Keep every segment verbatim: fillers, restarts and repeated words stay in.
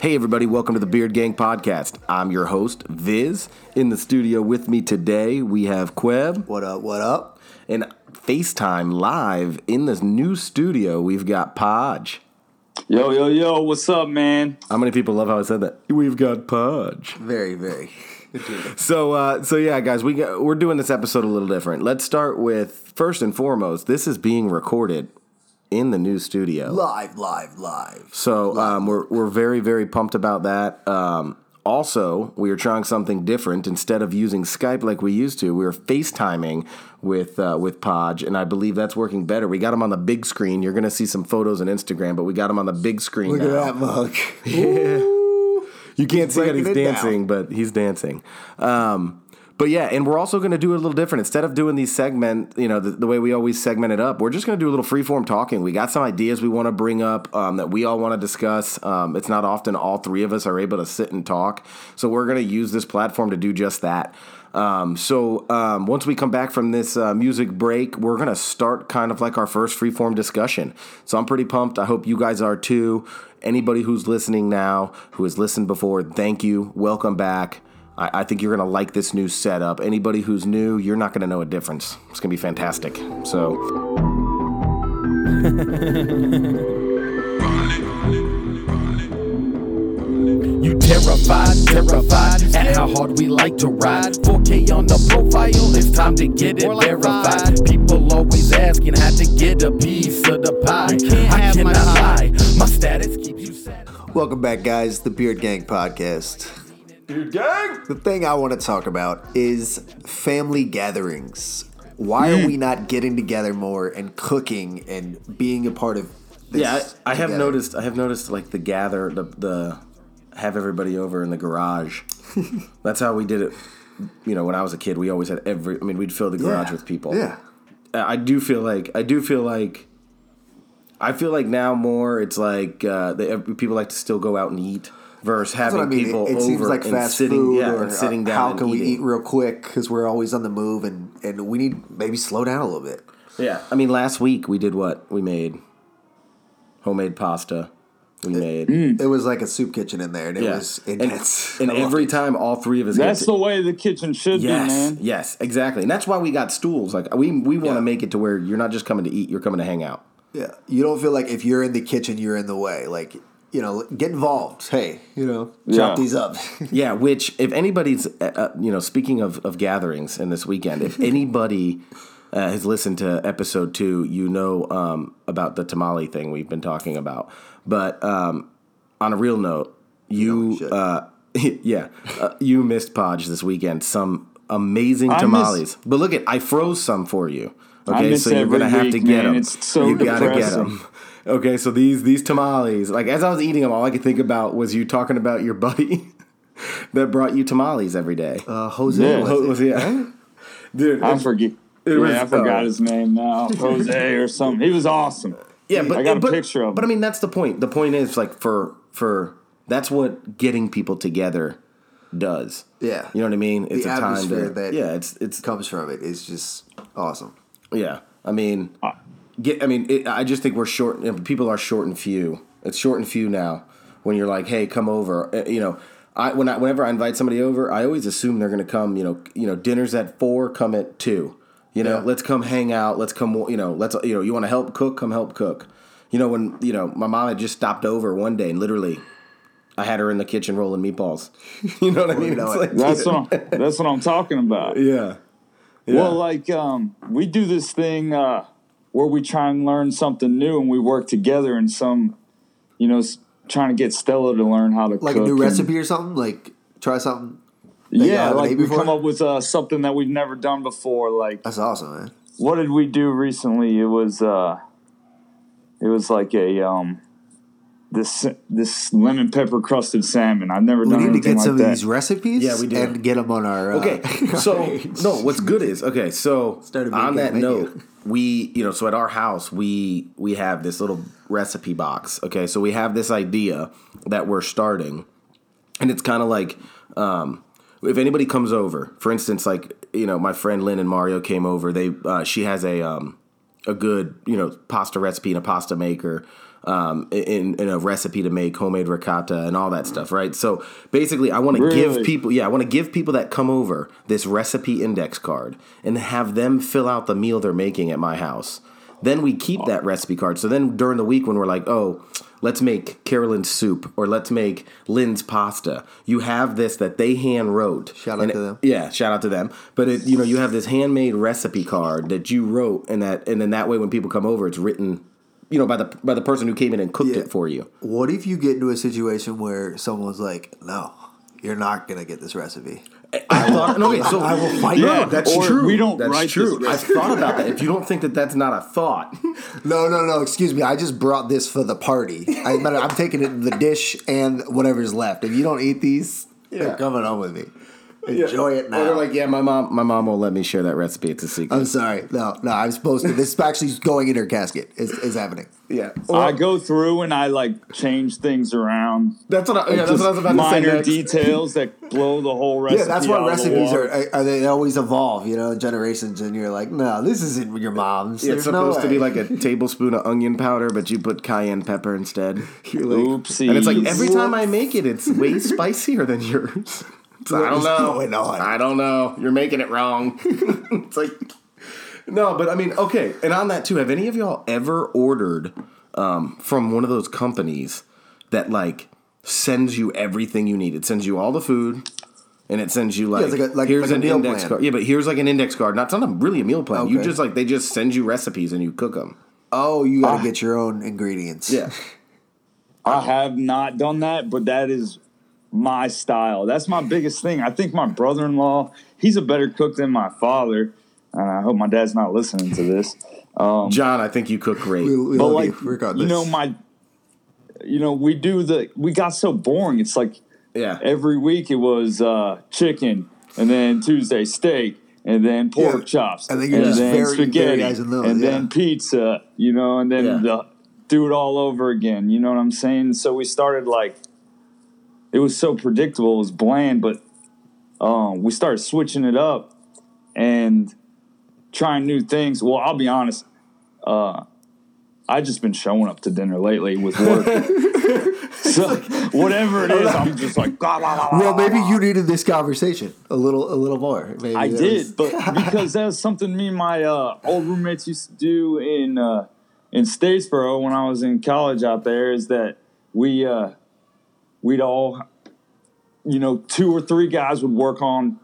Hey everybody, welcome to the Beard Gang Podcast. I'm your host, Viz. In the studio with me today, we have Queb. What up, what up? And FaceTime live in this new studio, we've got Podge. Yo, yo, yo, what's up, man? How many people love how I said that? We've got Podge. Very, very. So, uh, so yeah, guys, we got, we're doing this episode a little different. Let's start with, first and foremost, this is being recorded in the new studio. Live, live, live. So live. Um, we're we're very, very pumped about that. Um, also, we are trying something different. Instead of using Skype like we used to, we are FaceTiming with uh, with Podge, and I believe that's working better. We got him on the big screen. You're going to see some photos on Instagram, but we got him on the big screen Look now. at that mug. Yeah. You can't He's see that he's breaking it dancing, down. but he's dancing. Um, but yeah, and we're also going to do it a little different. Instead of doing these segment, you know, the, the way we always segment it up, we're just going to do a little freeform talking. We got some ideas we want to bring up um, that we all want to discuss. Um, it's not often all three of us are able to sit and talk. So we're going to use this platform to do just that. Um, so um, once we come back from this uh, music break, we're going to start kind of like our first freeform discussion. So I'm pretty pumped. I hope you guys are too. Anybody who's listening now, who has listened before, thank you. Welcome back. I, I think you're going to like this new setup. Anybody who's new, you're not going to know a difference. It's going to be fantastic. So... You terrified, terrified at how hard we like to ride. four K on the profile, it's time to get it verified. People always asking how to get a piece of the pie. I cannot lie, my status keeps you sad. Welcome back, guys. The Beard Gang Podcast. Beard Gang! The thing I want to talk about is family gatherings. Why Mm. are we not getting together more and cooking and being a part of this? Yeah, I, I have together? noticed. I have noticed like the gather, the the have everybody over in the garage. That's how we did it. You know, when I was a kid, we always had every. I mean, we'd fill the garage Yeah. with people. Yeah. I do feel like. I do feel like. I feel like now more. It's like uh, the, people like to still go out and eat versus That's having what I mean. people It, it over seems like and fast sitting. food Yeah, or and sitting uh, down. how and can we eating. eat real quick because we're always on the move and, and we need maybe slow down a little bit. Yeah, I mean, last week we did what? We made homemade pasta. We made. It was like a soup kitchen in there and it Yeah. was And, intense. and I loved every it. time all three of us That's get the to, way the kitchen should yes, be, man. yes, exactly. And that's why we got stools. Like we we want to Yeah. make it to where you're not just coming to eat, you're coming to hang out. Yeah, you don't feel like if you're in the kitchen, you're in the way. Like, you know, get involved. Hey, you know, chop Yeah. these up. Yeah, which if anybody's, uh, uh, you know, speaking of, of gatherings in this weekend, if anybody uh, has listened to episode two, you know um, about the tamale thing we've been talking about. But um, on a real note, you, should. uh, yeah, uh, you missed Podge this weekend. Some amazing I tamales. miss- But look, at I froze some for you. I Okay, miss so you're every gonna have to week, get man. them. It's so you gotta get depressing. them. Okay, so these these tamales, like as I was eating them, all I could think about was you talking about your buddy that brought you tamales every day. Uh, Jose, Yeah. was Ho- it? was- yeah. Dude, I it- forget. it yeah, was, I forgot uh, his name now. Jose or something. He was awesome. yeah, but I got a but, picture of him. But I mean, that's the point. The point is like for for that's what getting people together does. Yeah. You know what I mean? It's The a time atmosphere to that yeah. It's it's comes from it is just awesome. yeah. I mean, Uh, get. I mean, it, I just think we're short. You know, people are short and few. It's short and few now. When you're like, hey, come over. Uh, You know, I when I whenever I invite somebody over, I always assume they're going to come. You know, you know, dinner's at four. Come at two. You know, Yeah. let's come hang out. Let's come. You know, let's. You know, you want to help cook? Come help cook. You know, when you know my mom had just stopped over one day and literally, I had her in the kitchen rolling meatballs. You know what I mean? know It's it. like, That's what I'm, that's what I'm talking about. yeah. Yeah. Well, like um, we do this thing uh, where we try and learn something new, and we work together in some, you know, s- trying to get Stella to learn how to Like cook. a new and- recipe or something? Like, try something? you Yeah, haven't like ate we before? come up with uh, something that we've never done before. Like, That's awesome, man. what did we do recently? It was uh, it was like a um, this this lemon pepper crusted salmon. I've never We done need to anything get like some that. of these recipes Yeah, we do. and get them on our. Uh, Okay, so no, what's good is okay. So Started on making that a menu. note, we you know so at our house we we have this little recipe box. Okay, so we have this idea that we're starting, and it's kind of like um, if anybody comes over, for instance, like you know my friend Lynn and Mario came over. They uh, she has a um, a good you know pasta recipe and a pasta maker. um, in, in a recipe to make homemade ricotta and all that stuff, right? So basically, I want to Really? give people, yeah, I want to give people that come over this recipe index card and have them fill out the meal they're making at my house. Then we keep that recipe card. So then during the week when we're like, oh, let's make Carolyn's soup or let's make Lynn's pasta, you have this that they hand wrote. Shout out And to it- them. Yeah, shout out to them. But it, you know, you have this handmade recipe card that you wrote, and that, and then that way when people come over, it's written, you know, by the by the person who came in and cooked Yeah. it for you. What if you get into a situation where someone's like, no, you're not going to get this recipe? I thought, no, okay, so I will fight Yeah, you. no, that's or true. we don't that's write true. this I've thought about that. If you don't think that that's not a thought, No, no, no. Excuse me. I just brought this for the party. I, I'm taking it the dish and whatever's left. If you don't eat these, Yeah. you're coming home with me. Enjoy it Or now. they're like, yeah, my mom, my mom won't let me share that recipe. It's a secret. I'm sorry. No, no. I'm supposed to. This is actually going in her casket. Is is happening. yeah, I go through and I like change things around. that's what I, yeah, that's what I was about to say. Minor next. details that blow the whole recipe. Yeah, that's out what of the recipes water. are, are. They always evolve, you know, generations, and you're like, no, this isn't your mom's. Yeah, it's There's no supposed to be way. like a tablespoon of onion powder, but you put cayenne pepper instead. You're like, Oopsie. And it's like every time I make it, it's way spicier than yours. So I don't What is know. going on? I don't know. You're making it wrong. It's like, no, but I mean, okay. And on that too, have any of y'all ever ordered um, from one of those companies that like sends you everything you need? It sends you all the food. And it sends you like, it's like a- like- here's like a an meal index plan. card. Yeah, but here's like an index card. Not, it's not really a meal plan. You Okay. just like, they just send you recipes and you cook them. oh, you got to Ah. get your own ingredients. Yeah. I have not done that, but that is my style. That's my biggest thing. I think my brother-in-law, he's a better cook than my father. And I hope my dad's not listening to this. Um, John, I think you cook great. We, we but love like, you, regardless. you know, my, you know, we do the, we got so boring. It's like Yeah. every week it was uh, chicken, and then Tuesday steak, and then pork Yeah. chops, And then you're just very- spaghetti, variizing those, and yeah. then pizza, you know, and then Yeah. the, do it all over again. You know what I'm saying? So we started like, it was so predictable, it was bland, but um, we started switching it up and trying new things. Well, I'll be honest, uh, I just been showing up to dinner lately with work. So whatever it is, I'm just like, blah, blah, blah, blah, well, maybe blah. you needed this conversation a little, a little more. Maybe I that did, was- but because that was something me and my uh, old roommates used to do in uh, in Statesboro when I was in college out there, is that we uh, we'd all, you know, two or three guys would work on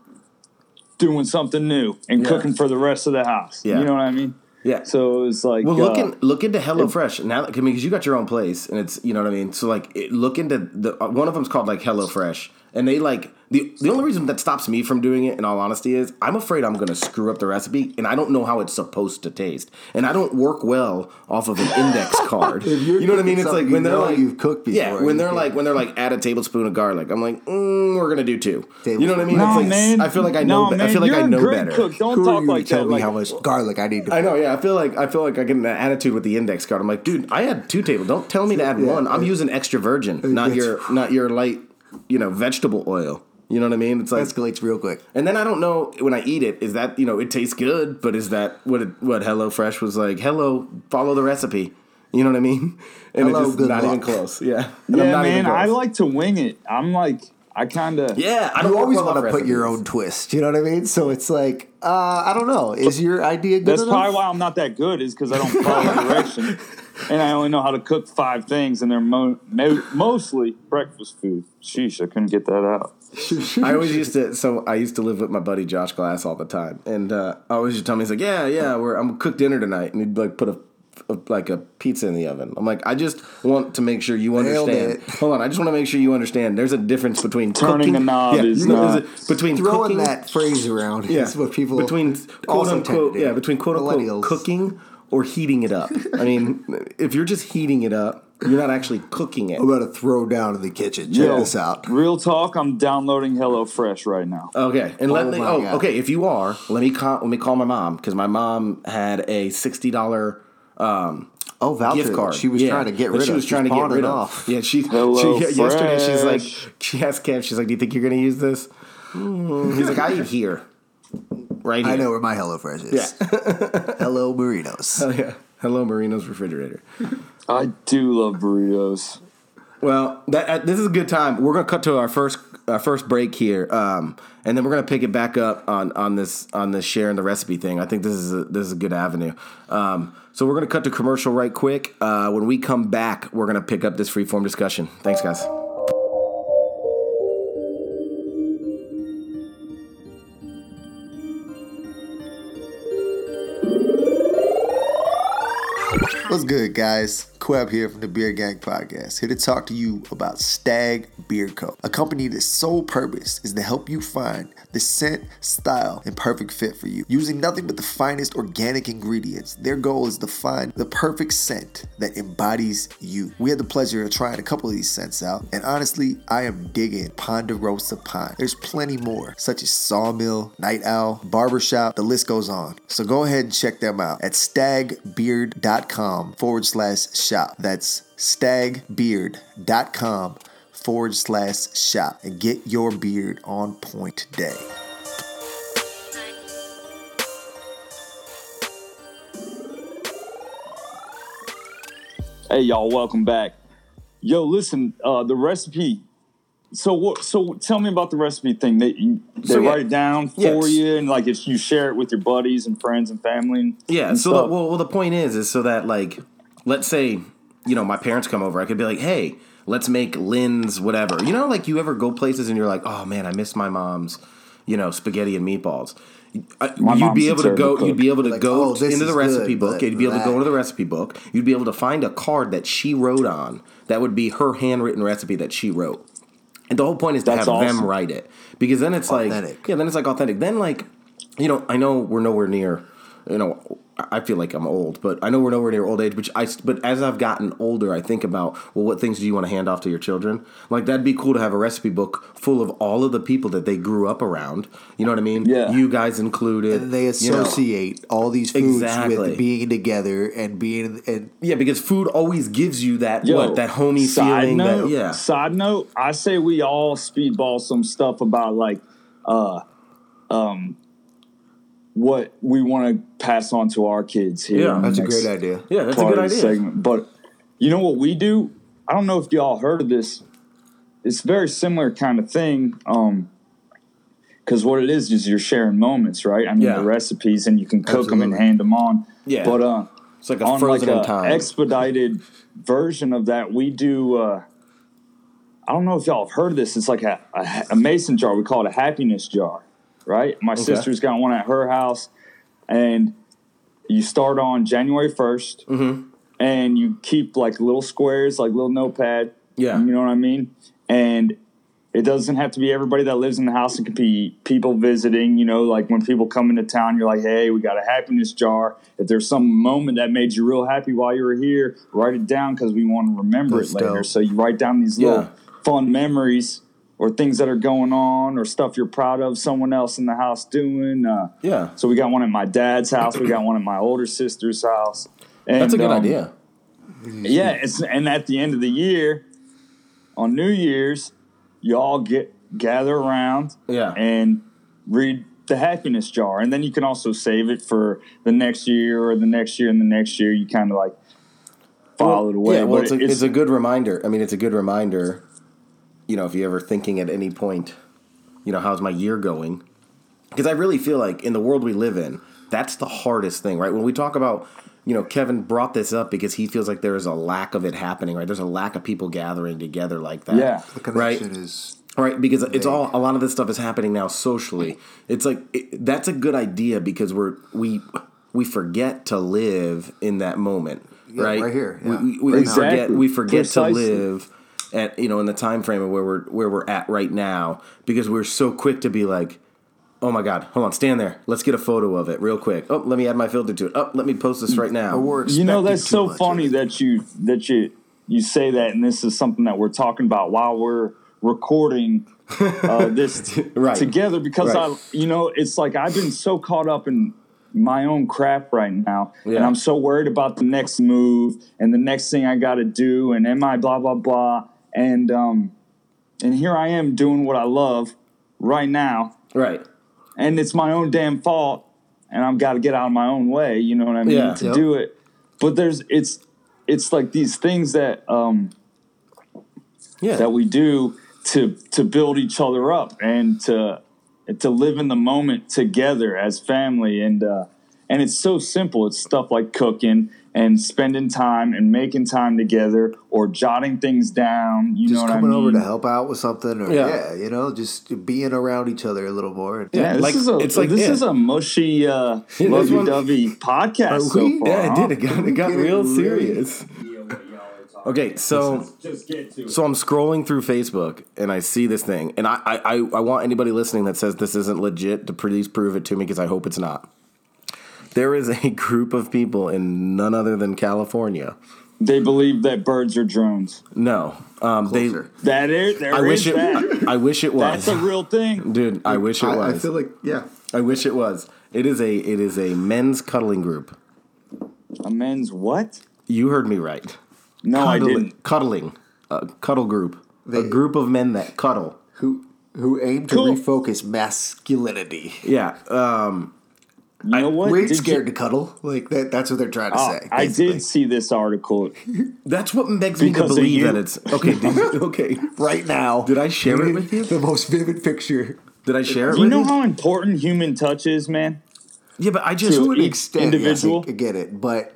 doing something new and Yeah. cooking for the rest of the house. Yeah. You know what I mean? Yeah. So it was like, Well, look uh, in, look into HelloFresh now. I mean, because you got your own place, and it's, you know what I mean. So like, it, look into the uh, one of them's called like HelloFresh, and they like the the only reason that stops me from doing it, in all honesty, is I'm afraid I'm going to screw up the recipe, and I don't know how it's supposed to taste, and I don't work well off of an index card. If you're You know what I mean? cooking It's like something when you they're know like you've cooked yeah, before, when you they're can't- like when they're like add a tablespoon of garlic, I'm like, mm, we're gonna do two. You know what I mean? no, It's like, man. I feel like I no, know. be- man, I feel like you're I a know great better. Cook. Don't Who are talk you like to tell that. me Like, how much garlic I need to I know, yeah. I feel like I feel like I get an attitude with the index card. I'm like, dude, I had two tables. Don't tell me to add Yeah, one. I'm yeah. using extra virgin, not It's- your not your light, you know, vegetable oil. You know what I mean? It's like, escalates real quick. and then I don't know when I eat it. Is that, you know, it tastes good, but is that what it, what HelloFresh was like? Hello, follow the recipe. You know what I mean? And Hello, it's just good not even luck. close. Yeah, and I'm yeah, not even man, I close. like to wing it. I'm like, I kind of. Yeah, I don't You work always well want off to put your recipes. own twist. You know what I mean? So it's like, uh, I don't know. Is your idea good That's enough? probably why I'm not that good, is because I don't follow direction. And I only know how to cook five things, and they're mo- mo- mostly breakfast food. Sheesh, I couldn't get that out. I always used to. So I used to live with my buddy Josh Glass all the time, and uh, I always used to tell him, he's like, "Yeah, yeah, we're I'm gonna cook dinner tonight," and he'd like put a, a like a pizza in the oven. I'm like, I just want to make sure you Nailed understand. it. Hold on, I just want to make sure you understand. There's a difference between Turning cooking, a knob yeah, is you know, not- there's a- between Throwing cooking, that phrase around yeah, is what people between quote also tend to unquote do. yeah between quote unquote Millennials. cooking or heating it up. I mean, if you're just heating it up, you're not actually cooking it. I'm about to throw down in the kitchen. Check Yo, this out. Real talk, I'm downloading HelloFresh right now. Okay, and let Oh me. my Oh, God. okay. If you are, let me call. Let me call my mom, because my mom had a sixty dollar um, Oh, voucher gift that card. she was Yeah, trying to get that rid she of. was She's trying to get pawning rid it of. off. Yeah, she. Hello, she yesterday she's like, Fresh. she asked Kev. She's like, "Do you think you're going to use this?" Mm. He's like, "I eat here." right here. I know where my HelloFresh is. Yeah. Hello Marinos. Oh, yeah. Hello, Marino's refrigerator. I do love burritos. Well, that, uh, this is a good time. We're gonna cut to our first our first break here, um, and then we're gonna pick it back up on, on this on this sharing the recipe thing. I think this is a, this is a good avenue. Um, so we're gonna cut to commercial right quick. Uh, when we come back, we're gonna pick up this freeform discussion. Thanks, guys. What's good, guys? Queb here from the Beer Gang Podcast, here to talk to you about Stag Beard Co., a company that's sole purpose is to help you find the scent, style, and perfect fit for you. Using nothing but the finest organic ingredients, their goal is to find the perfect scent that embodies you. We had the pleasure of trying a couple of these scents out, and honestly, I am digging Ponderosa Pine. There's plenty more, such as Sawmill, Night Owl, Barbershop, the list goes on. So go ahead and check them out at stagbeard.com forward slash shop. That's stagbeard.com forward slash shop and get your beard on point today. Hey, y'all, welcome back. Yo, listen, uh, the recipe. So what? So tell me about the recipe thing. They you, they So, yeah. write it down for Yes. you, and like it's you share it with your buddies and friends and family. And, Yeah. and So the, stuff. well, well, the point is, is so that like, let's say, you know, my parents come over, I could be like, hey, let's make Lynn's whatever. You know, like you ever go places and you're like, oh man, I miss my mom's, you know, spaghetti and meatballs. Uh, My you'd be mom's a able to go. terrible You'd be able to Like, go oh, this into the is recipe good, book. but You'd be able to go that- into the recipe book. You'd be able to find a card that she wrote on. That would be her handwritten recipe that she wrote. And the whole point is to That's have them awesome. write it, because then it's Authentic. like, yeah, then it's like authentic. Then like, you know, I know we're nowhere near, you know, I feel like I'm old, but I know we're nowhere near old age. But I, but as I've gotten older, I think about, well, what things do you want to hand off to your children? Like that'd be cool to have a recipe book full of all of the people that they grew up around. You know what I mean? Yeah. You guys included. And they you know. associate all these foods Exactly. with being together and being and Yeah, because food always gives you that Yo, what that homey side feeling. Note, that, yeah, Side note, I say we all speedball some stuff about like, uh, um, what we want to pass on to our kids here. Yeah. in the that's a next great idea. yeah, that's a part good of the idea. segment. But you know what we do? I don't know if y'all heard of this. It's a very similar kind of thing. Um, because what it is is you're sharing moments, right? I mean, Yeah. the recipes, and you can cook them and Absolutely. hand them on. Yeah. But uh, It's like a on frozen like in a time. expedited version of that, we do. Uh, I don't know if y'all have heard of this. It's like a, a, a mason jar. We call it a happiness jar, right? My sister's got one at her house, and you start on January first, Mm-hmm. and you keep like little squares, like little notepad. Yeah. You know what I mean? And it doesn't have to be everybody that lives in the house. It could be people visiting, you know, like when people come into town, you're like, hey, we got a happiness jar. If there's some moment that made you real happy while you were here, write it down because we want to remember That's it later. dope. So you write down these Yeah. little fun memories or things that are going on or stuff you're proud of someone else in the house doing. Uh, Yeah. So we got one at my dad's house. We got one at my older sister's house. And, That's a good um, idea. Yeah, it's and at the end of the year, on New Year's, you all get gather around Yeah. and read the happiness jar, and then you can also save it for the next year or the next year and the next year. You kind of like file it away. Yeah, well, But it's a, it's, it's a good reminder. I mean, it's a good reminder, you know, if you're ever thinking at any point, you know, how's my year going? Because I really feel like in the world we live in, that's the hardest thing, right? When we talk about, you know, Kevin brought this up because he feels like there is a lack of it happening, right? There's a lack of people gathering together like that. Yeah. The right? connection is Right, because it's all a lot of this stuff is happening now socially. It's like it, that's a good idea because we're we we forget to live in that moment, Yeah, right? right here, We- yeah. we, we, Exactly. forget we forget Precisely. to live at you know in the time frame of where we're where we're at right now because we're so quick to be like, oh my God, hold on, stand there, let's get a photo of it real quick. Oh, let me add my filter to it. Oh, let me post this right now. or we're you know, expecting that's too so much funny of it. that you that you you say that, and this is something that we're talking about while we're recording uh, this Right. together because Right. I, you know, it's like I've been so caught up in my own crap right now, and Yeah. I'm so worried about the next move and the next thing I got to do, and am I blah blah blah, and um, and here I am doing what I love right now, Right. and it's my own damn fault, and I've got to get out of my own way. You know what I mean? Yeah. to Yep. do it. But there's it's it's like these things that um Yeah. that we do to to build each other up and to to live in the moment together as family, and uh, and it's so simple. It's stuff like cooking and spending time and making time together, or jotting things down. You Just know what I coming mean? over to help out with something, or Yeah. yeah, you know, just being around each other a little more. Yeah, this like- is a it's like- this yeah. is a mushy, uh, this one- lovey-dovey podcast Are so we? far. Yeah, it huh? did. It got, it got Getting real really- serious. Okay, so Just get to it. so I'm scrolling through Facebook and I see this thing, and I I, I I want anybody listening that says this isn't legit to please prove it to me, because I hope it's not. There is a group of people in none other than California. They believe that birds are drones. No, um, they. Closer. That is, there I is wish it. that. I, I wish it was, That's a real thing. dude. I wish it I, was. I feel like, yeah. I wish it was. It is a. It is a men's cuddling group. A men's what? You heard me right. No, I Cuddling, didn't. cuddling, a cuddle group, a They- group of men that cuddle. Who who aim to Cool. refocus masculinity. Yeah. Um, You know what? We ain't Did scared you- to cuddle. Like that. That's what they're trying to Oh, say. I basically. did see this article. that's what begs me to Because of believe you. that it's okay. Did, okay. right now. Did I share it with you? The most vivid picture. Did I share it You with know you? how important human touch is, man? Yeah, but I just. To To an each extent, individual. yes, I, I get it, but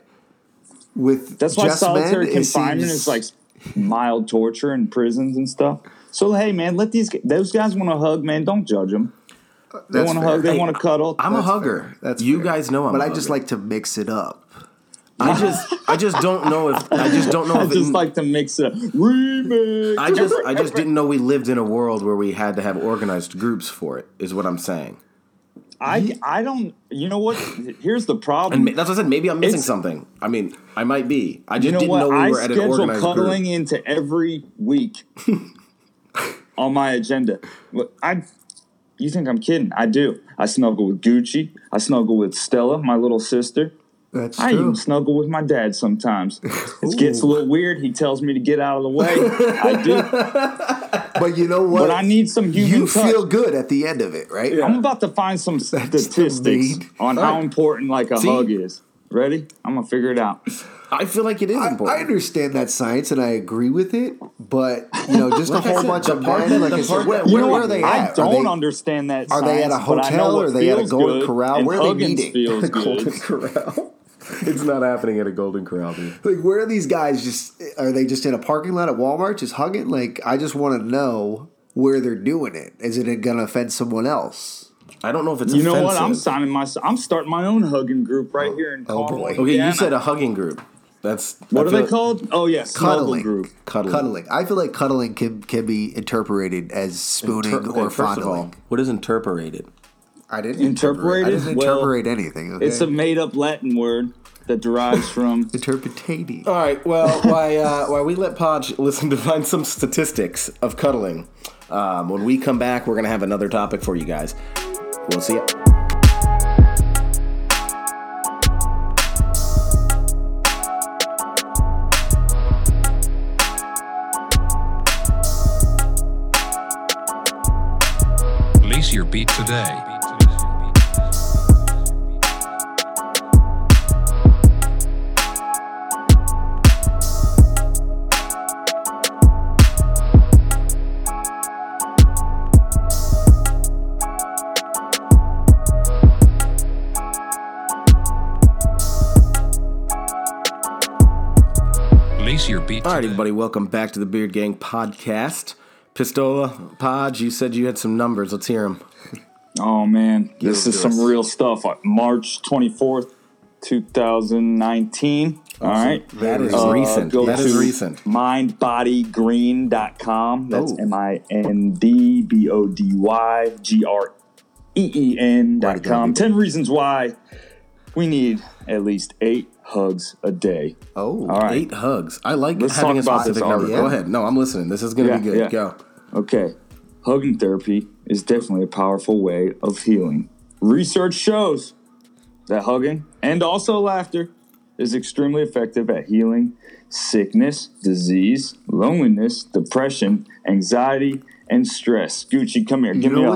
with That's why just solitary men, it confinement seems- is like mild torture in prisons and stuff. So hey, man, let these those guys want to hug, man. Don't judge them. They That's want to fair. hug. They Hey, want to cuddle. I'm a That's hugger. fair. That's you fair. guys know I'm. But a I just hugger. like to mix it up. I just. I just don't know if. I just don't know I if. just it, like to mix it up. Remix. I just. I just didn't know we lived in a world where we had to have organized groups for it. Is what I'm saying. I I don't. You know what? Here's the And problem. ma- that's what I said. Maybe I'm missing It's- something. I mean, I might be. I just You know didn't what? know we I were at an schedule organized cuddling group. into every week on my agenda. Look, I. You think I'm kidding? I do. I snuggle with Gucci. I snuggle with Stella, my little sister. That's I true. even snuggle with my dad sometimes. It gets a little weird. He tells me to get out of the way. I do. But you know what? But I need some human you touch. feel good at the end of it, right? I'm about to find some the statistics main- on how important like a See? hug is. Ready? I'm gonna figure it out. I feel like it is I, important. I understand that science and I agree with it, but you know, just Like a I whole said, bunch the of part men. that- Like the I said, part where, that- You where, know where what? are they I at? don't are they, understand that. are they at a science, but I know hotel what or are they at a feels Golden good, Corral? and Where are they hugging meeting? Feels Golden good. Corral. It's not happening at a Golden Corral, dude. like, where are these guys? Just are they just in a parking lot at Walmart, just hugging? Like, I just want to know where they're doing it. Is it going to offend someone else? I don't know if it's You know offensive. what? I'm signing my. I'm starting my own hugging group right here in Oh, Conway, boy. Okay, Indiana. you said a hugging group. That's What I are feel- they called? Oh yeah, snuggle Cuddling. group. Cuddling. Cuddling. I feel like cuddling can can be interpreted as spooning Inter- okay, or first of all, fondling. what is interpolated? I didn't Interpreted? I didn't Well, interpret anything. Okay? It's a made-up Latin word that derives from. interpretating. All right. Well, why uh, why we let Podge listen to find some statistics of cuddling. Um, when we come back, we're gonna have another topic for you guys. We'll see ya. Lease your beat today. Lease your beat All right, today. everybody. Welcome back to the Beard Gang podcast. Pistola, Podge, you said you had some numbers. Let's hear them. Oh man, this them is to some us. real stuff. Like March twenty-fourth, twenty nineteen. All right. That is Uh, recent. go That is to recent. mind body green dot com. That's Oh. M I N D B O D Y G R E E N dot com. Ten reasons why we need at least eight hugs a day. Oh, All right. Eight hugs. I like Let's having a talk about specific this number. article. Go ahead. No, I'm listening. This is going to Yeah, be good. yeah. Go. Okay. Hugging therapy is definitely a powerful way of healing. Research shows that hugging and also laughter is extremely effective at healing sickness, disease, loneliness, depression, anxiety, and stress. Gucci, come here. Give You me know a hug. what's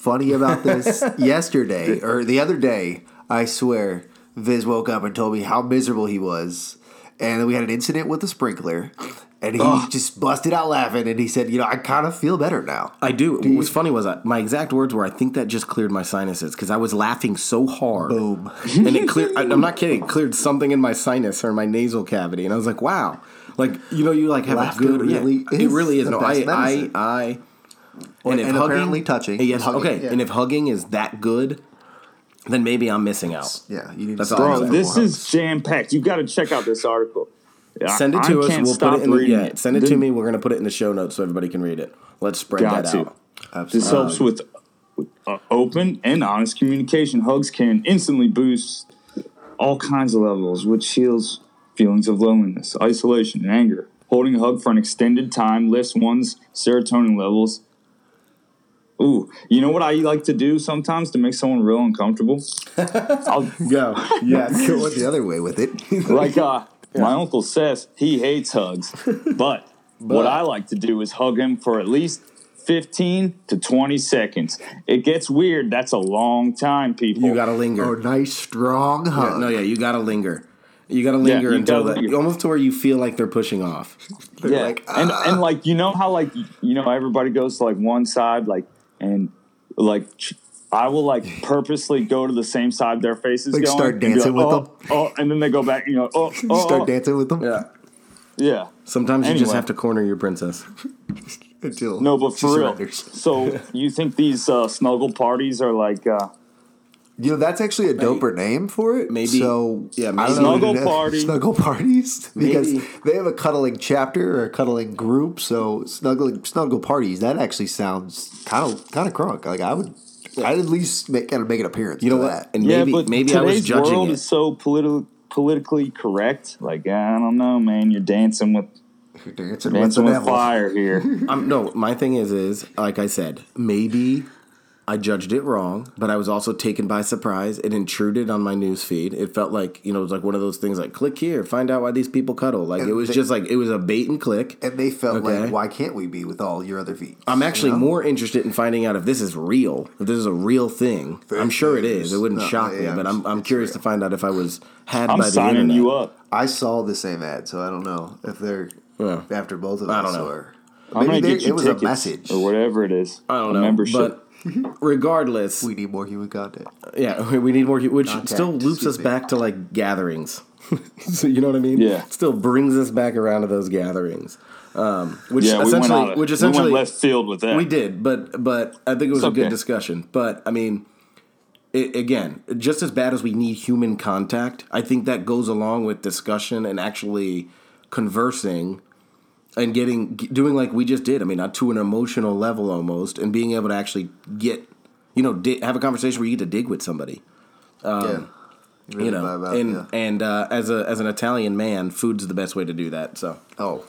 funny about this? Yesterday, or the other day, I swear, Viz woke up and told me how miserable he was. And then we had an incident with the sprinkler. And he Ugh. just busted out laughing. And he said, you know, I kind of feel better now. I do. do what was funny was I, my exact words were, I think that just cleared my sinuses. Because I was laughing so hard. Boom. And it cleared, I, I'm not kidding, it cleared something in my sinus or my nasal cavity. And I was like, wow. Like, you know, you like have Laughter a good, really yeah, it really is. No, I, I, I, I, and, if and hugging, apparently touching. Yes, hugging, okay. Yeah. And if hugging is that good, then maybe I'm missing out. Yeah, you need That's to all I'm Bro, saying. this is jam-packed. You got to check out this article. Send it I, to I us. can't We'll stop put it in the, reading yeah, it. send it This- to me. We're going to put it in the show notes so everybody can read it. Let's spread Got that to. out. Absolutely. This helps with uh, open and honest communication. Hugs can instantly boost all kinds of levels, which heals feelings of loneliness, isolation, and anger. Holding a hug for an extended time lifts one's serotonin levels. Ooh, you know what I like to do sometimes to make someone real uncomfortable? I'll, Go. Yes. Go the other way with it. like uh, my uncle says, he hates hugs. But what I like to do is hug him for at least fifteen to twenty seconds. It gets weird. That's a long time, people. You got to linger. Oh, nice, strong hug. Yeah, no, yeah, you got to linger. You got to linger you until gotta that, linger. almost to where you feel like they're pushing off. They're Yeah, like, and ah. and like you know how like you know everybody goes to like one side like and like ch- I will like purposely go to the same side their face is Like, going start and be dancing like, with oh, them? oh, and then they go back, you know, oh, oh, Start oh. dancing with them? Yeah. Yeah. Sometimes you just Anyway. have to corner your princess. Until No, but she for real. surrenders. So you think these uh, snuggle parties are like uh, You know, that's actually a doper name for it. Maybe- So, yeah, I maybe- don't know. Snuggle party. Snuggle parties. Because Maybe. they have a cuddling chapter or a cuddling group. So, snuggling snuggle parties, that actually sounds kind of kind of crunk. Like, I would, I'd at least make, kind of make an appearance You know to what? that. And yeah, maybe but maybe I today's was judging world it. is so politi- politically correct. Like I don't know, man. You're dancing with You're dancing, dancing with with the devil. fire here. Um, no, my thing is, is like I said, maybe I judged it wrong, but I was also taken by surprise. It intruded on my news feed. It felt like, you know, it was like one of those things like click here, find out why these people cuddle. Like And it was they- just like it was a bait and click. And they felt Okay. like, why can't we be with all your other feet? I'm actually You know? more interested in finding out if this is real, if this is a real thing. Very I'm sure it curious. is. It wouldn't No, shock me, yeah, but I'm I'm it's curious real. to find out if I was had I'm by the signing internet. you up. I saw the same ad, so I don't know if they're Yeah. after both of us. I don't know. Or I'm gonna maybe they- get you it was tickets a message. or whatever it is. I don't a know, membership. but regardless, We need more human content. yeah, we need more, which Contact, still loops excuse us me. back to like gatherings. So you know what I mean? Yeah. Still brings us back around to those gatherings, um, which yeah, we went essentially, out. which we essentially went left field with that. we did, but but I think it was It's a good okay. discussion. But I mean, it, again, just as bad as we need human contact, I think that goes along with discussion and actually conversing and getting doing like we just did. I mean, not to an emotional level almost, and being able to actually get, you know, di- have a conversation where you get to dig with somebody. yeah. Really You know, vibe out, and yeah. and uh, as a as an Italian man, food's the best way to do that. So Oh,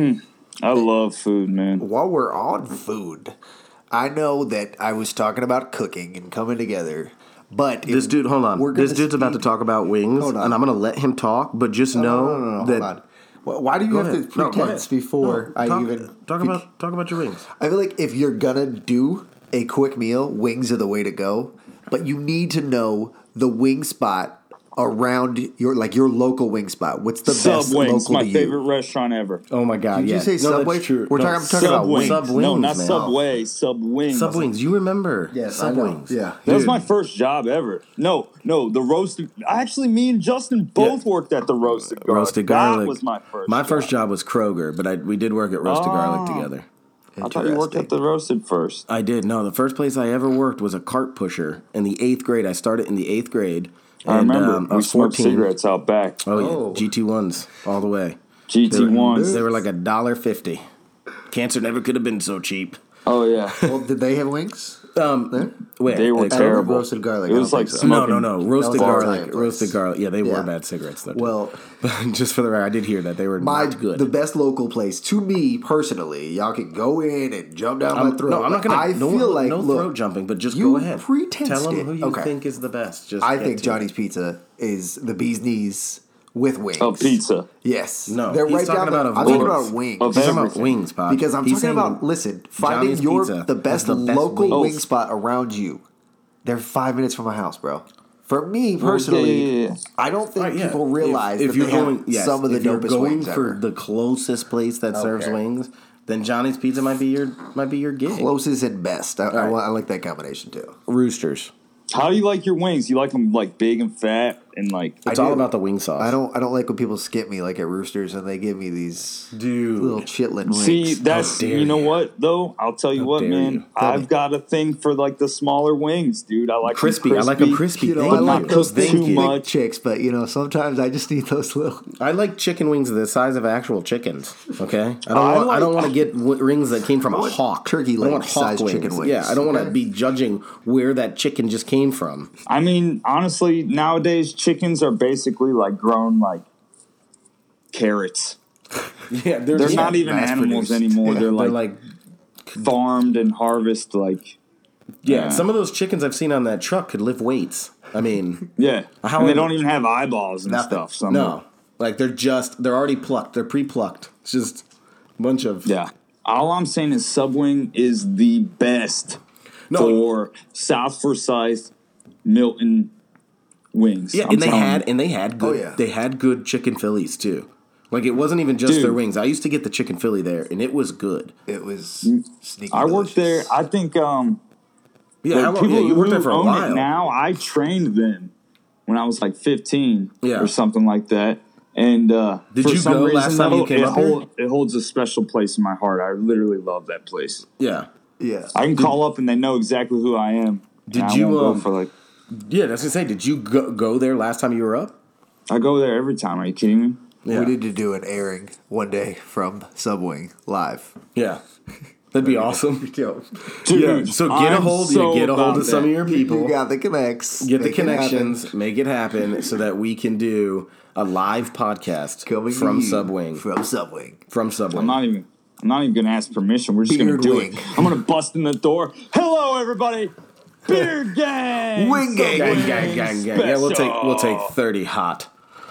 I love food, man. while we're on food, I know that I was talking about cooking and coming together, but this if dude, hold on, we're this gonna dude's about to speak- talk about wings, Hold on. and I'm gonna let him talk, but just know No, no, no, no, that. hold on. Why- Why do you Go have ahead. to No, go pretense ahead. before No, I talk, even talk bec- about talk about your wings? I feel like if you're gonna do a quick meal, wings are the way to go. But you need to know the wing spot around your like your local wing spot. What's the best Subway's local my to you? favorite restaurant ever. Oh my god! Did you yeah. say no, Subway? That's true. We're no, talking- I'm talking about wings. Sub no, wings, not man. Subway. Sub wings. Sub wings. You remember? Yes, Sub I know. wings. Yeah. That was Dude. my first job ever. No, no, the roasted. Actually, me and Justin both Yeah. worked at the roasted garlic. Roasted garlic. That was my first. My job. first job was Kroger, but I we did work at Roasted Garlic Oh. together. I thought you worked at the roasted first. I did. No, the first place I ever worked was a cart pusher in the eighth grade. I started in the eighth grade. I and, remember um, I we was smoked fourteen. cigarettes out back. Oh yeah, Oh. G T ones all the way. G T ones. They were like a dollar fifty. Cancer never could have been so cheap. Oh yeah, Well, did they have wings? Um, where? they were Like, terrible. roasted garlic, It I was don't like think so. No, smoking. no, no. Roasted was an garlic. Italian Roasted place. garlic. Yeah, they Yeah. were bad cigarettes though. too. Well, But just for the record, I did hear that they were my not good. the best local place to me personally. Y'all can go in and jump down I'm, my throat. no, I'm not but gonna. I no, feel like no look, throat jumping, but just you go ahead. pre-tensed Tell them it. who you Okay. think is the best. Just I get think to Johnny's it. Pizza is the bee's knees with wings. Oh, pizza. Yes. No, they're he's right talking down the, about I'm wings. talking about wings. Of He's talking about everything. wings, Pod. Because I'm He's talking saying about, listen, finding Johnny's your Pizza the has best the best local wings. wing spot around you. They're five minutes from my house, bro. For me personally, yeah, yeah, yeah. I don't think Right, yeah. people realize if, if that you're they going, have yes, some of the if you're dopest going wings for ever. the closest place that serves Okay. wings, then Johnny's Pizza might be your might be your gig. Closest and best. I, I, right. wa- I like that combination too. Roosters. How do you like your wings? You like them like big and fat and like. It's I all do. about the wing sauce. I don't. I don't like when people skip me like at Roosters and they give me these Dude. little chitlin wings. See, that's dare you know you. what though. I'll tell you How what, dare man. you. Tell I've me. got a thing for like the smaller wings, dude. I like 'em crispy. I like them crispy. you know, Thank I like you. those Thank big, you. much. big chicks, but you know, sometimes I just need those little. I like chicken wings the size of actual chickens. Okay, I don't I want. I don't like- want to get w- rings that came from a want hawk. turkey I don't want leg hawk size wings. chicken wings, Yeah, I don't want okay? to be judging where that chicken just came from. I mean, honestly, nowadays chickens are basically like grown like carrots. Yeah, They're just- not even mass animals produced. anymore. Yeah, they're, They're like, like farmed and harvest like yeah, Yeah. some of those chickens I've seen on that truck could lift weights. I mean, yeah. How and they are- don't even have eyeballs and nothing. stuff. Some No, like they're just they're already plucked. They're pre-plucked. It's just a bunch of Yeah. All I'm saying is Subwing is the best No. for South Forsyth, Milton wings. Yeah, I'm and they telling had you. and they had good Oh, yeah. they had good chicken Phillies too. Like it wasn't even just Dude. their wings. I used to get the chicken Philly there, and it was good. It was sneaky. I worked there. delicious. I think um, Yeah, like, how long, people yeah you worked who there for a own while. it now, I trained them when I was like fifteen Yeah. or something like that. And uh, Did for you some go reason, last time you though, came it, up here? hold, it holds a special place in my heart. I literally love that place. Yeah, Yeah. I can call up and they know exactly who I am. Did And I you, won't go um, for like? yeah. That's gonna say. Did you go, go there last time you were up? I go there every time. Are you kidding me? Yeah, We need to do an airing one day from Subwing live. yeah. That'd be awesome. Yo, Dude, Yeah. So get a I'm hold. so yeah, get a hold about of some that. of your people. you got the connects. Get the Make it happen. connections. Make it happen so that we can do a live podcast Coming to from you Subwing. From Subwing. From Subwing. I'm not even. I'm not even gonna ask permission. We're just Beard gonna do wing. it. I'm gonna bust in the door. Hello, everybody. Beard gang. Wing gang. gang, Subwing gang, gang, gang. Yeah, we'll take we'll take special. thirty hot.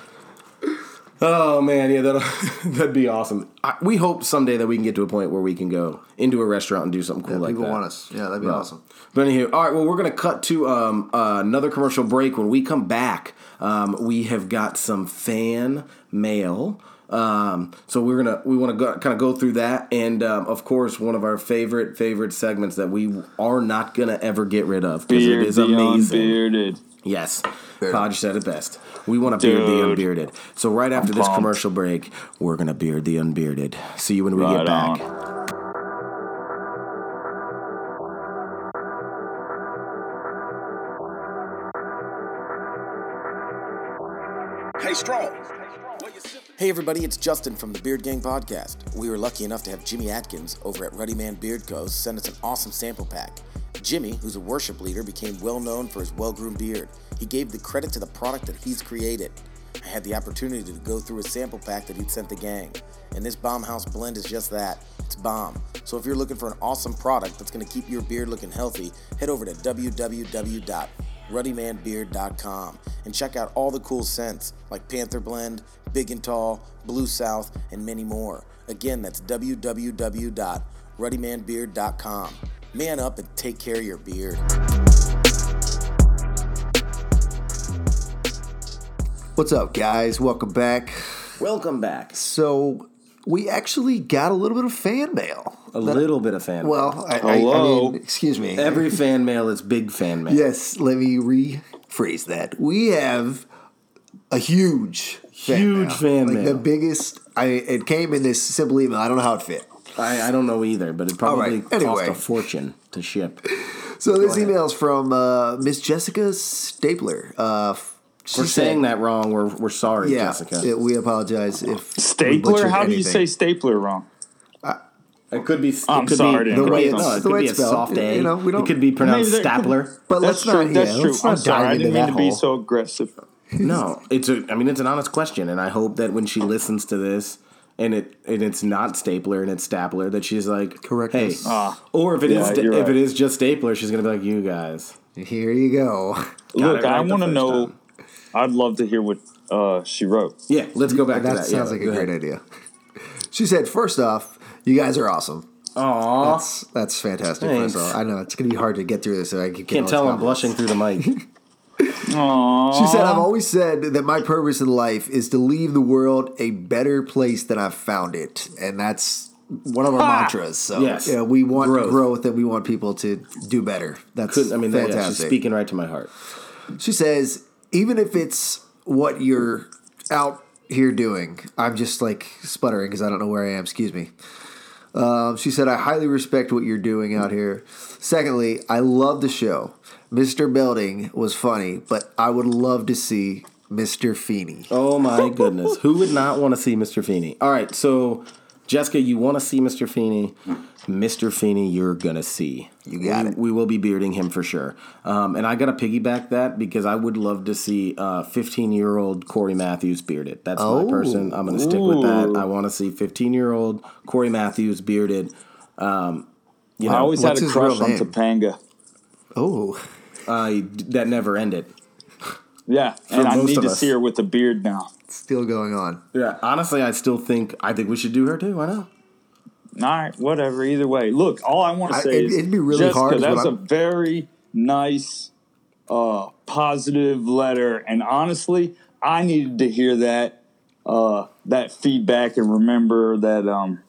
Oh man, yeah, that'll that'd be awesome. I, we hope someday that we can get to a point where we can go into a restaurant and do something cool Yeah, like people that. want us. Yeah, that'd be Yeah. awesome. But anywho, all right. Well, we're gonna cut to um, uh, another commercial break. When we come back, um, we have got some fan mail. Um, so we're gonna we want to go, kind of go through that, and um, of course, one of our favorite favorite segments that we are not gonna ever get rid of because it Beard is the amazing. unbearded. Yes, Bearded. Podge said it best. We want to beard the Dude. unbearded. So right after this pumped. commercial break, we're gonna beard the unbearded. See you when we Right get back. on. Hey everybody, it's Justin from the Beard Gang Podcast. We were lucky enough to have Jimmy Atkins over at Ruddy Man Beard Co. send us an awesome sample pack. Jimmy, who's a worship leader, became well known for his well-groomed beard. He gave the credit to the product that he's created. I had the opportunity to go through a sample pack that he'd sent the gang. And this Bomb House blend is just that. It's bomb. So if you're looking for an awesome product that's going to keep your beard looking healthy, head over to w w w dot ruddy man beard dot com and check out all the cool scents like Panther Blend, Big and Tall, Blue South, and many more. Again, that's w w w dot ruddy man beard dot com. Man up and take care of your beard. What's up, guys? Welcome back. Welcome back. So we actually got a little bit of fan mail. A little bit of fan mail. Well, I, I, I Hello? mean, excuse me. Every fan mail is big fan mail. Yes, let me rephrase that. We have a huge, fan Huge mail. fan like mail. the biggest. I it came in this simple email. I don't know how it fit. I, I don't know either, but it probably right, anyway. cost a fortune to ship. So this email is from uh, Miss Jessica Stapler. Uh, she We're said- saying that wrong. We're we're sorry, Yeah, Jessica. it- we apologize if we Stapler? butchered How do you anything. say stapler wrong? It could be. It I'm could sorry, be Dan. The way Correct it's- no, it the could way be a it's spelled. soft A. You know, we don't- It could be pronounced Maybe that could- Stapler. But let's That's not. true. That's yeah, true. let's I'm not sorry. dive I into didn't mean that to be hole. so aggressive. No, it's a. I mean, it's an honest question, and I hope that when she listens to this, and it and it's not Stapler and it's Stapler, that she's like, Correct Hey, us. Ah. or if it is Yeah, sta- you're if right. it is just Stapler, she's gonna be like, you guys. Here you go. Got Look, it I right the want to first know. time. I'd love to hear what uh, she wrote. Yeah, let's go back That, to that. sounds yeah, like a go great ahead. idea. She said, first off, you guys are awesome. Aw. That's that's fantastic. Thanks. First of all. I know it's going to be hard to get through this. So I keep getting Can't all tell these I'm blushing compliments. through the mic. Aww. She said, I've always said that my purpose in life is to leave the world a better place than I've found it. And that's one of our Ha! mantras. So Yes. yeah, we want Growth. growth. and we want people to do better. That's Couldn't, I mean, that, yeah, she's fantastic. speaking right to my heart. She says, even if it's what you're out here doing, I'm just like sputtering because I don't know where I am. Excuse me. Um, she said, I highly respect what you're doing out here. Secondly, I love the show. Mister Belding was funny, but I would love to see Mister Feeney. Oh my goodness. Who would not want to see Mister Feeney? All right, so Jessica, you want to see Mister Feeney? Mister Feeney, you're gonna see. You got we, it. We will be bearding him for sure. Um, and I gotta piggyback that because I would love to see uh, fifteen-year-old Corey Matthews bearded. That's Oh. my person. I'm gonna stick with that. Ooh. I want to see fifteen-year-old Corey Matthews bearded. Um, you know, I always what's had a his crush real on name? Topanga. Oh, uh, that never ended. Yeah, and I most need of to us. see her with a beard now. still going on. Yeah, honestly, I still think I think we should do her too. Why not? All right, whatever. Either way, look. All I want I- to say it'd- is, it'd be really Jessica, hard is what that's a I'm- very nice, uh, positive letter, and honestly, I needed to hear that, uh, that feedback, and remember that um,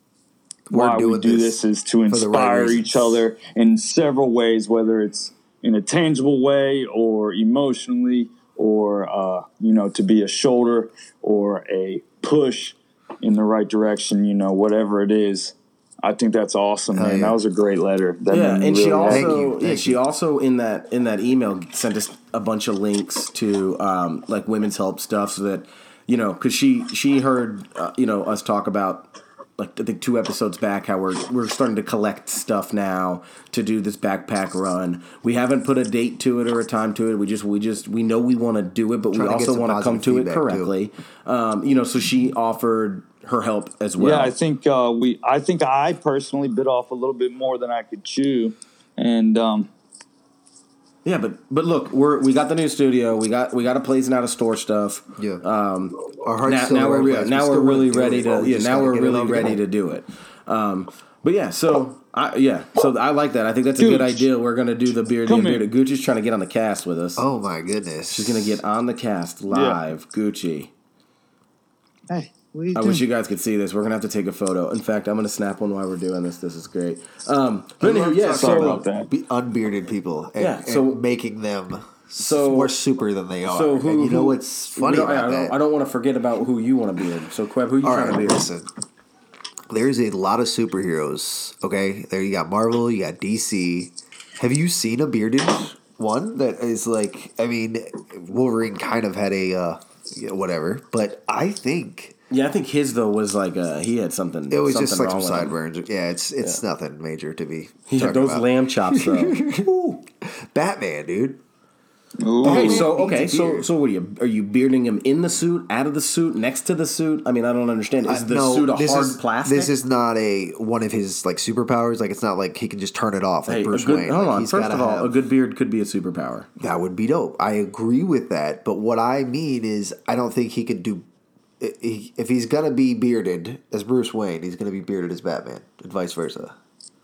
We're why we doing do this this is to for the right inspire reasons. each other in several ways, whether it's in a tangible way or emotionally, or uh, you know, to be a shoulder or a push in the right direction, you know, whatever it is. I think that's awesome, man. yeah. That was a great letter. That Yeah, made me and she really also happy. Thank you, yeah, thank she you. also in that in that email sent us a bunch of links to um, like women's help stuff so that you know because she she heard uh, you know us talk about like I think two episodes back how we're we're starting to collect stuff now to do this backpack run. We haven't put a date to it or a time to it. We just we just we know we want to do it, but Trying we to get also some want to come positive to it feedback, too. correctly. Um, you know, so she offered her help as well. Yeah, I think uh, we. I think I personally bit off a little bit more than I could chew, and um, Yeah, but but look, we're we got the new studio. We got we got a place now to store stuff. Yeah. Um, Our heart's now, still now in the we're right re- place. now We we're still really wanna do ready it, to but we yeah just now gotta we're get it really all ready together. to do it. Um, but yeah, so I yeah so I like that. I think that's a good Gooch. idea. We're gonna do the beard Come and here. bearded. Gucci's trying to get on the cast with us. Oh my goodness. She's gonna get on the cast live. Gucci. hey, what are you I doing? wish you guys could see this. We're gonna have to take a photo. In fact, I'm gonna snap one while we're doing this. This is great. Um, but anyway, yeah. Sorry So about that. Be unbearded people and, Yeah, and so- making them so- more super than they are. So who? and you know who- what's funny no, about I, that? don't, I don't want to forget about who you want to beard. So Queb, who you All trying right, to beard? listen. There's a lot of superheroes. Okay, there you got Marvel, you got D C. Have you seen a bearded one that is like? I mean, Wolverine kind of had a uh, yeah, whatever, but I think Yeah, I think his though was like uh, he had something. it was something just like wrong some with him. sideburns. Yeah, it's it's nothing major to be. He had talking those about. lamb chops though. Ooh, Batman, dude. Ooh. Okay, so Needs okay, a so beard. so what are you? Are you bearding him in the suit, out of the suit, next to the suit? I mean, I don't understand. Is Uh, the no, suit a this hard is, plastic? This is not a one of his like superpowers. Like it's not like he can just turn it off like Hey, a Bruce good, Wayne. hold Like, on. he's First gotta of all, have- a good beard could be a superpower. That would be dope. I agree with that. But what I mean is, I don't think he could do. If he's gonna be bearded as Bruce Wayne, he's gonna be bearded as Batman, and vice versa.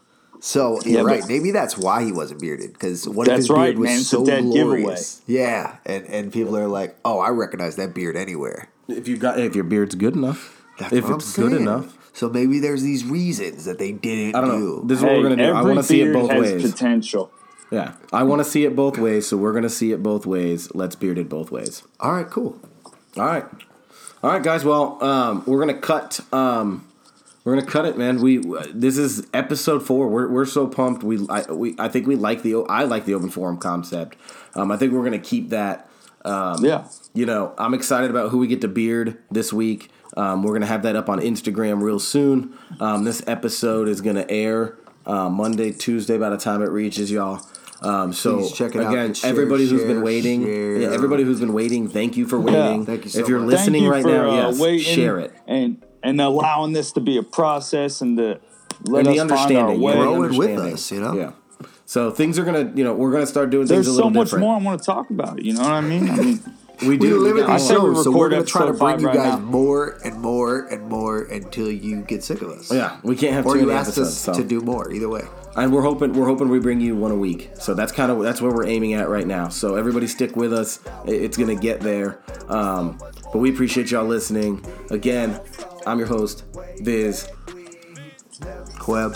So you're Yeah, right. but- Maybe that's why he wasn't bearded. Because what That's if his right, beard was man. It's a so dead glorious? Yeah, and and people are like, "Oh, I recognize that beard anywhere." If you got, if your beard's good enough, That's if what it's I'm good saying. enough, So maybe there's these reasons that they didn't I don't do. know. This is what Hey, we're gonna do. I every want to see it beard both has ways. potential. Yeah, I want to see it both ways. So we're gonna see it both ways. Let's beard it both ways. All right, cool. All right, all right, guys. Well, um, we're gonna cut. Um, we're gonna cut it, man. We this is episode four. We're we're so pumped. We I we I think we like the I like the open forum concept. Um, I think we're gonna keep that. Um, Yeah. You know, I'm excited about who we get to beard this week. Um, we're gonna have that up on Instagram real soon. Um, this episode is gonna air uh, Monday, Tuesday by the time it reaches y'all. Um, so Please check it out again, and share, everybody who's share, been waiting, share. yeah, everybody who's been waiting, thank you for waiting. Thank you so if you're much. listening Thank you right for, now, uh, yes, waiting share it. and and allowing this to be a process and to let And us the find our understanding, way. yeah, the Grow it with understanding. us, you know? Yeah. So things are gonna, you know, we're gonna start doing things There's a so little much different. more I want to talk about. You know what I mean? I mean, We do. We live we in got these I more. say we shows, so we're record going to try to episode bring five you right guys now. more and more and more until you get sick of us. Yeah, we can't have Or too you many ask episodes. us So. to do more. Either way. And we're hoping we're hoping we bring you one a week. So that's kind of that's where we're aiming at right now. So everybody stick with us. It's gonna get there. Um, but we appreciate y'all listening. Again, I'm your host, Viz. Queb.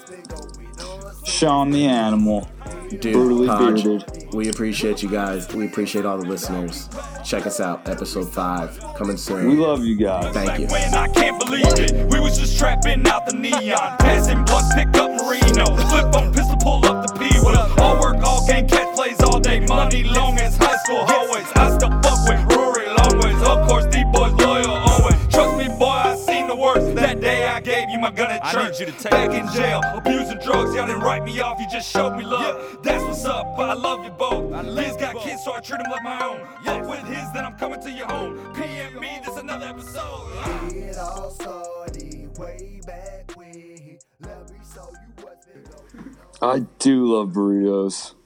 Sean the Animal. Dude, Brutally Podge, bearded. we appreciate you guys. We appreciate all the listeners. Check us out, episode five, coming soon. We love you guys. Thank you. When I can't believe it, we was just trapping out the neon, passing bus, pick up Marino, flip on pistol, pull up the P wheel, all work, all game, catch plays all day, money long as high school hallways. I still fuck with Rory long ways, of course, these boys loyal always. Trust me, boy, I seen the worst. That day I gave you my gun at church. You to take back in jail, abusing drugs, y'all didn't write me off, you just showed me love. That's what's up, I love you both. Liz got kids, so I treat them like my own. Fuck with his, then I'm coming to your home. P M me, this another episode. It all started way back when he loved me, so you wasn't gonna I do love burritos.